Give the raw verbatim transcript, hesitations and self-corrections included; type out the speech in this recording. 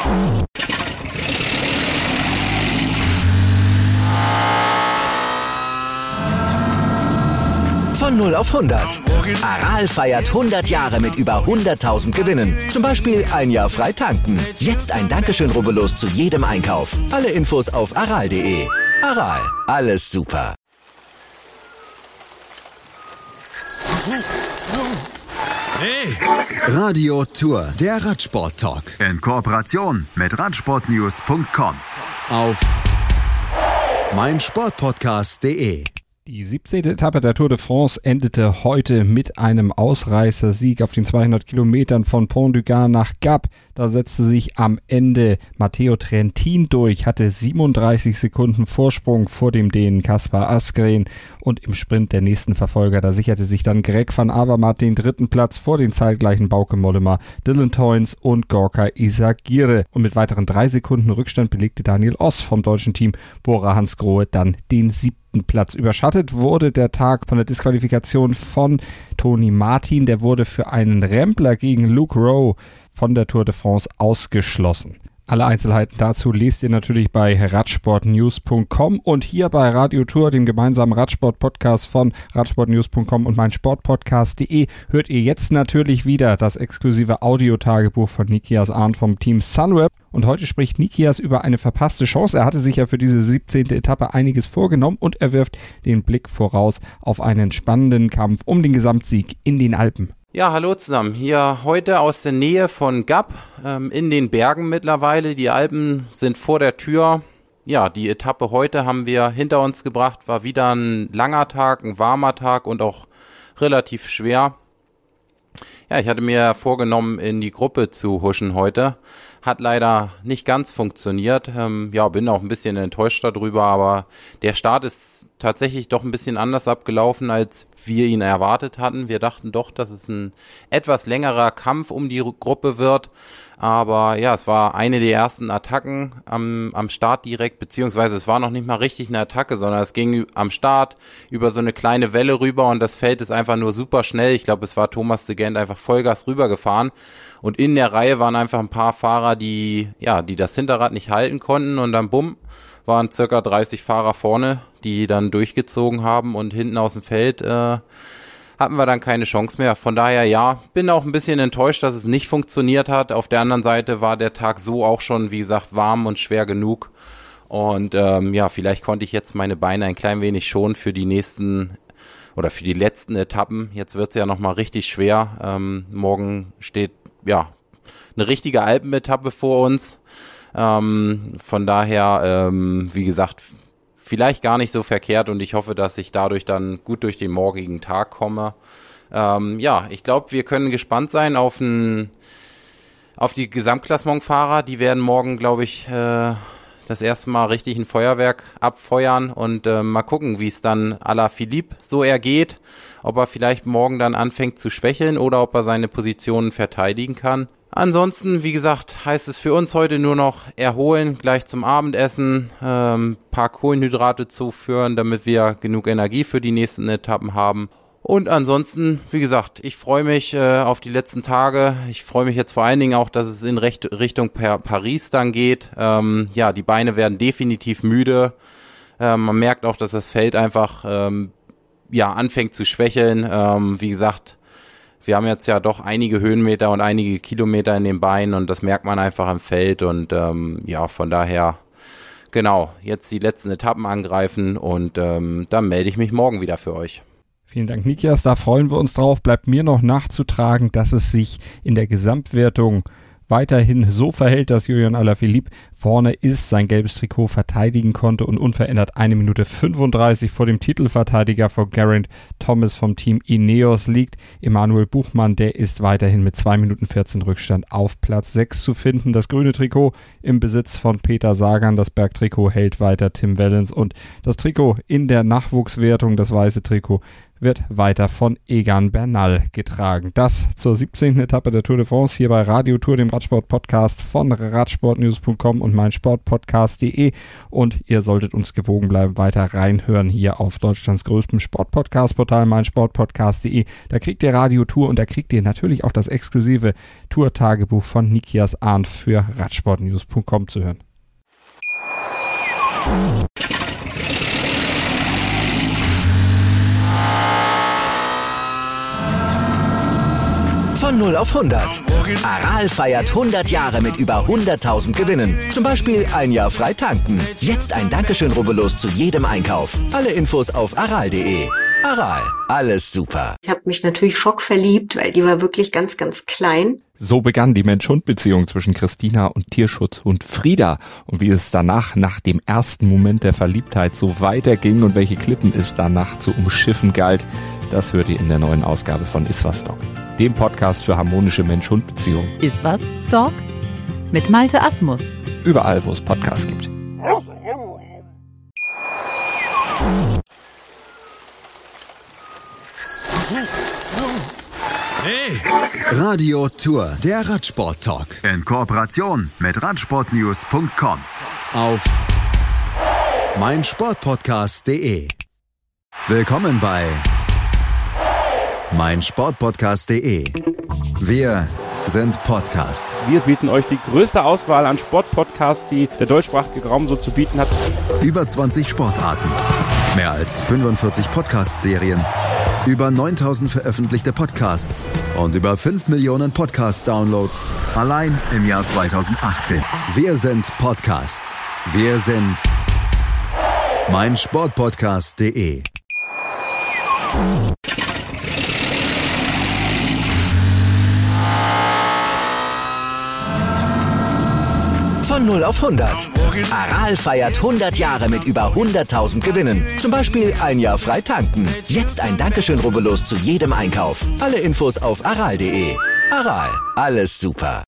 Von null auf hundert. Aral feiert hundert Jahre mit über hunderttausend Gewinnen. Zum Beispiel ein Jahr frei tanken. Jetzt ein Dankeschön, rubbellos zu jedem Einkauf. Alle Infos auf aral punkt de. Aral, alles super. Hey! Radio Tour, der Radsport-Talk. In Kooperation mit radsportnews punkt com. Auf meinsportpodcast punkt de. Die siebzehnte Etappe der Tour de France endete heute mit einem Ausreißersieg auf den zweihundert Kilometern von Pont du Gard nach Gap. Da setzte sich am Ende Matteo Trentin durch, hatte siebenunddreißig Sekunden Vorsprung vor dem Dänen Kaspar Asgreen und im Sprint der nächsten Verfolger, da sicherte sich dann Greg van Avermaet den dritten Platz vor den zeitgleichen Bauke Mollema, Dylan Teuns und Gorka Izagirre. Und mit weiteren drei Sekunden Rückstand belegte Daniel Oss vom deutschen Team Bora Hansgrohe dann den siebten Platz. Überschattet wurde der Tag von der Disqualifikation von Tony Martin. Der wurde für einen Rempler gegen Luke Rowe von der Tour de France ausgeschlossen. Alle Einzelheiten dazu lest ihr natürlich bei radsportnews punkt com und hier bei Radio Tour, dem gemeinsamen Radsport-Podcast von radsportnews punkt com und meinsportpodcast punkt de, hört ihr jetzt natürlich wieder das exklusive Audiotagebuch von Nikias Arndt vom Team Sunweb. Und heute spricht Nikias über eine verpasste Chance. Er hatte sich ja für diese siebzehnte Etappe einiges vorgenommen und er wirft den Blick voraus auf einen spannenden Kampf um den Gesamtsieg in den Alpen. Ja, hallo zusammen. Hier heute aus der Nähe von Gap, ähm, in den Bergen mittlerweile. Die Alpen sind vor der Tür. Ja, die Etappe heute haben wir hinter uns gebracht. War wieder ein langer Tag, ein warmer Tag und auch relativ schwer. Ja, ich hatte mir vorgenommen, in die Gruppe zu huschen heute. Hat leider nicht ganz funktioniert. Ähm, ja, bin auch ein bisschen enttäuscht darüber, aber der Start ist tatsächlich doch ein bisschen anders abgelaufen, als wir ihn erwartet hatten. Wir dachten doch, dass es ein etwas längerer Kampf um die Gruppe wird. Aber ja, es war eine der ersten Attacken am, am Start direkt, beziehungsweise es war noch nicht mal richtig eine Attacke, sondern es ging am Start über so eine kleine Welle rüber und das Feld ist einfach nur super schnell. Ich glaube, es war Thomas de Gendt einfach Vollgas rübergefahren und in der Reihe waren einfach ein paar Fahrer, die ja, die das Hinterrad nicht halten konnten und dann bumm, waren circa dreißig Fahrer vorne, die dann durchgezogen haben und hinten aus dem Feld äh, hatten wir dann keine Chance mehr. Von daher, ja, bin auch ein bisschen enttäuscht, dass es nicht funktioniert hat. Auf der anderen Seite war der Tag so auch schon, wie gesagt, warm und schwer genug. Und ähm, ja, vielleicht konnte ich jetzt meine Beine ein klein wenig schonen für die nächsten oder für die letzten Etappen. Jetzt wird es ja nochmal richtig schwer. Ähm, morgen steht, ja, eine richtige Alpenetappe vor uns. Ähm, von daher, ähm, wie gesagt, vielleicht gar nicht so verkehrt und ich hoffe, dass ich dadurch dann gut durch den morgigen Tag komme. Ähm, ja, ich glaube, wir können gespannt sein auf, ein, auf die Gesamtklassementfahrer. Die werden morgen, glaube ich, äh, das erste Mal richtig ein Feuerwerk abfeuern und äh, mal gucken, wie es dann Alaphilippe so ergeht. Ob er vielleicht morgen dann anfängt zu schwächeln oder ob er seine Positionen verteidigen kann. Ansonsten, wie gesagt, heißt es für uns heute nur noch erholen, gleich zum Abendessen, ähm, paar Kohlenhydrate zuführen, damit wir genug Energie für die nächsten Etappen haben. Und ansonsten, wie gesagt, ich freue mich äh, auf die letzten Tage. Ich freue mich jetzt vor allen Dingen auch, dass es in Recht, Richtung per Paris dann geht. Ähm, ja, die Beine werden definitiv müde. Ähm, man merkt auch, dass das Feld einfach ähm, ja anfängt zu schwächeln. Ähm, wie gesagt, wir haben jetzt ja doch einige Höhenmeter und einige Kilometer in den Beinen und das merkt man einfach am Feld und ähm, ja, von daher, genau, jetzt die letzten Etappen angreifen und ähm, dann melde ich mich morgen wieder für euch. Vielen Dank, Nikias, da freuen wir uns drauf. Bleibt mir noch nachzutragen, dass es sich in der Gesamtwertung weiterhin so verhält, dass Julian Alaphilippe vorne ist, sein gelbes Trikot verteidigen konnte und unverändert eine Minute fünfunddreißig vor dem Titelverteidiger von Geraint Thomas vom Team Ineos liegt. Emanuel Buchmann, der ist weiterhin mit zwei Minuten vierzehn Rückstand auf Platz sechs zu finden. Das grüne Trikot im Besitz von Peter Sagan, das Bergtrikot hält weiter Tim Wellens und das Trikot in der Nachwuchswertung, das weiße Trikot, wird weiter von Egan Bernal getragen. Das zur siebzehnten Etappe der Tour de France hier bei Radio Tour, dem Radsport-Podcast von radsportnews punkt com und meinsportpodcast punkt de. Und ihr solltet uns gewogen bleiben, weiter reinhören hier auf Deutschlands größtem Sportpodcast-Portal meinsportpodcast punkt de. Da kriegt ihr Radio Tour und da kriegt ihr natürlich auch das exklusive Tour-Tagebuch von Nikias Arndt für radsportnews punkt com zu hören. Von null auf hundert. Aral feiert hundert Jahre mit über hunderttausend Gewinnen. Zum Beispiel ein Jahr frei tanken. Jetzt ein Dankeschön, rubbellos zu jedem Einkauf. Alle Infos auf aral punkt de. Aral, alles super. Ich habe mich natürlich schockverliebt, weil die war wirklich ganz, ganz klein. So begann die Mensch-Hund-Beziehung zwischen Christina und Tierschutzhund Frieda. Und wie es danach, nach dem ersten Moment der Verliebtheit, so weiterging und welche Klippen es danach zu umschiffen galt, das hört ihr in der neuen Ausgabe von Iswas Dog, dem Podcast für harmonische Mensch-Hund-Beziehungen. Iswas Dog mit Malte Asmus. Überall, wo es Podcasts gibt. Hey! Radio Tour, der Radsport-Talk. In Kooperation mit radsportnews punkt com. Auf meinsportpodcast punkt de. Willkommen bei meinsportpodcast punkt de. Wir sind Podcast. Wir bieten euch die größte Auswahl an Sportpodcasts, die der deutschsprachige Raum so zu bieten hat. Über zwanzig Sportarten, mehr als fünfundvierzig Podcast-Serien, über neuntausend veröffentlichte Podcasts und über fünf Millionen Podcast-Downloads allein im Jahr zweitausendachtzehn. Wir sind Podcast. Wir sind meinsportpodcast punkt de. Von null auf hundert. Aral feiert hundert Jahre mit über hunderttausend Gewinnen. Zum Beispiel ein Jahr frei tanken. Jetzt ein Dankeschön, rubbellos zu jedem Einkauf. Alle Infos auf aral punkt de. Aral, alles super.